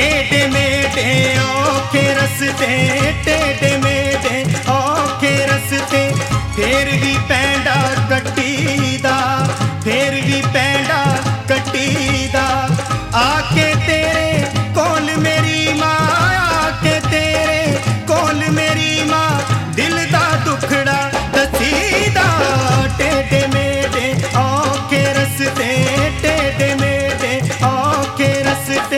टेढ़े मेढ़े औखे रस्ते, टेढ़े मेढ़े औखे रस्ते, फिर भी पैंडा कट्टी दा, फिर भी पैंडा कट्टी दा। आके तेरे कोल मेरी माँ, आके तेरे कोल मेरी माँ, दिल दा दुखड़ा दसीदा। टेढ़े मेढ़े औखे रस्ते, टेढ़े मेढ़े औखे रस्ते।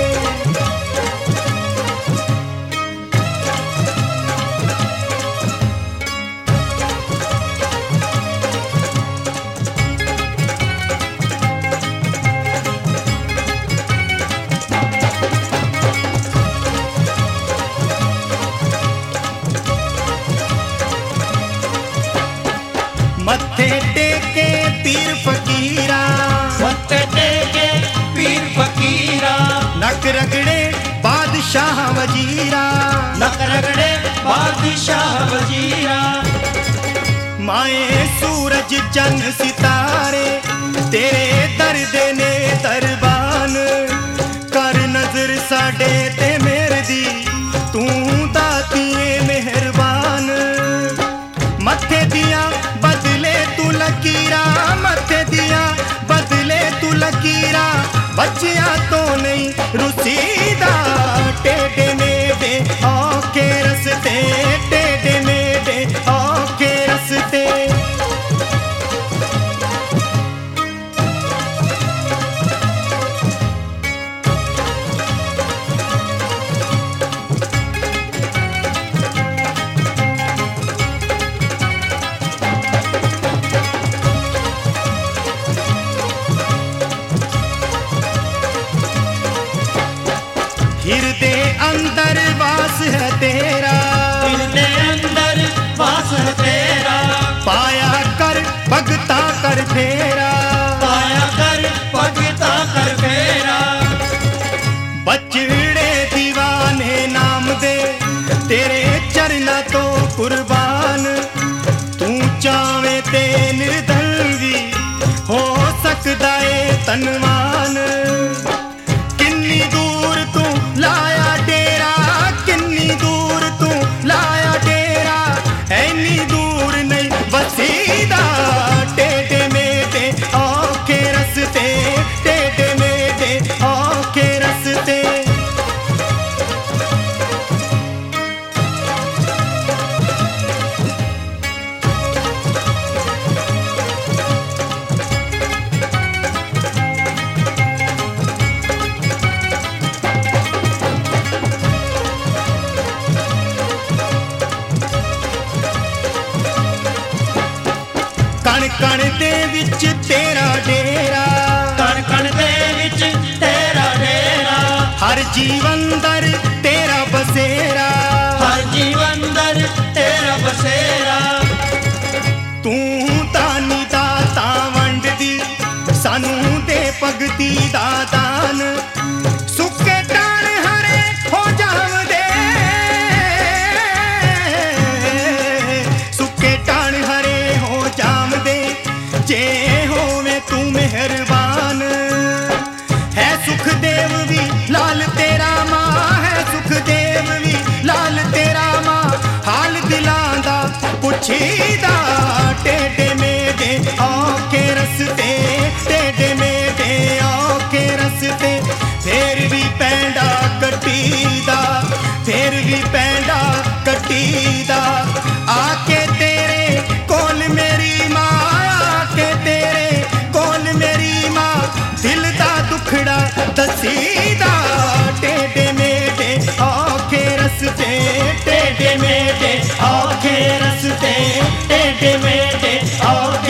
मत्थे टेके पीर फकीरा, मत्थे टेके पीर फकीरा, नक रगड़े बादशाह वजीरा, नक रगड़े बादशाह वजीरा। माए सूरज चन्न सितारे, तेरे दर्द ने दरबान, कर नजर साडे ते मेरे दी, तू दातिए मेहरबान। मत्थे दिया बदले तू लकीरा, मत्थे दिया बदले तू लकीरा, बच्चिया तो नहीं रुसीदा। टेढ़े मेढ़े औखे रस्ते, टेढ़े मेढ़े औखे रस्ते। हिरदे अंदर वास है तेरा, हिरदे अंदर वास है तेरा, पाया कर भगता कर फेरा, पाया कर भगता कर फेरा। बचड़े दीवाने नाम दे, तेरे चरना तो कुर्बान, तू चावे ते निर्धन भी हो सकदा है तनवान। किन्नी दूर तू लाया डेरा, किन्नी दूर तू लाया डेरा, ऐनी दूर नहीं बसीदा। टेढ़े मेढ़े औखे रस्ते, टेढ़े मेढ़े औखे रस्ते। कण कण दे विच तेरा डेरा, कण कण दे विच तेरा डेरा, हर जीवन दर तेरा बसेरा, हर जीवन दर तेरा बसेरा। तू दानी दाता वंड दी, सानू दे भगती दा दान, सुके टाण हरे हो जावदे, सुके टाण हरे हो जावदे, जे होवे तू मेहरबान। है सुखदेव भी लाल तेरा मां, है सुखदेव भी लाल तेरा मां, हाल दिलां दा पुछीदा। टेढ़े मेढ़े औखे रस्ते, टेढ़े मेढ़े औखे रस्ते, फिर भी पैंडा कट्टीदा, फिर भी पैंडा कट्टीदा। आके तेरे कोल मेरी माँ, आके तेरे कोल मेरी माँ, दिल दा दुखड़ा दसीदा। टेढ़े मेढ़े औखे रस्ते, टेढ़े मेढ़े औखे रस्ते, टेढ़े मेढ़े औखे